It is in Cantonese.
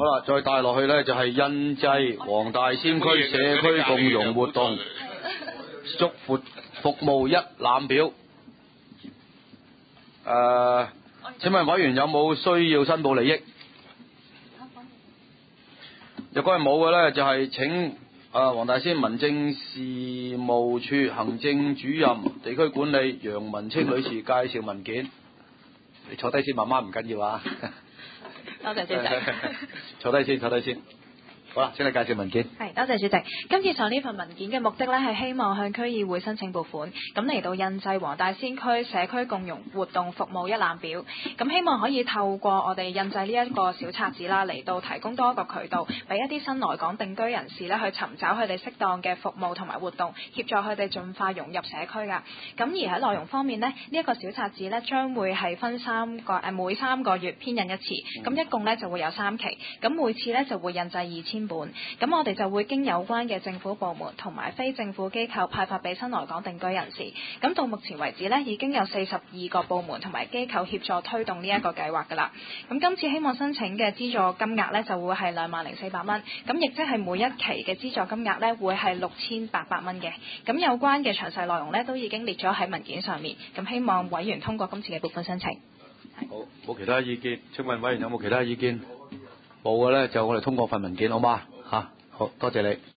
好啦，再帶落去咧就係印製黃大仙區社區共融活動祝福服務一覽表。請問委員有冇需要申報利益？若果係冇嘅咧，就係請黃大仙民政事務處行政主任、地區管理楊文清女士介紹文件。你坐低先，慢慢唔緊要啊。 多謝主席。 坐低先，坐低先。好啦，請你介紹文件。 係，多謝主席。今次上呢份文件嘅目的呢，係希望向區議會申請撥款，咁嚟到印製黃大仙區社區共融活動服務一覽表。咁希望可以透過我哋印製呢一個小冊子啦，嚟到提供多一個渠道，俾一啲新來港定居人士呢去尋找佢哋適當嘅服務同埋活動，協助佢哋盡快融入社區㗎。咁而喺內容方面呢，呢一個小冊子呢將會係分每3個月編印一次，咁一共呢就會有3期，咁每次呢就會印製2000本，咁我哋就會經有關嘅政府部門同埋非政府機構派發俾新來港定居人士。咁到目前為止呢，已經有42個部門同埋機構協助推動呢一個計劃㗎啦。咁今次希望申請嘅資助金額呢，就會係20400蚊，咁亦即係每一期嘅資助金額呢，會係6800蚊嘅。咁有關嘅詳細內容呢，都已經列咗喺文件上面。咁希望委員通過今次嘅撥款申請。 好，冇其他意見。請問委員有冇其他意見？冇嘅咧，就我哋通過份文件好嗎？好多謝你。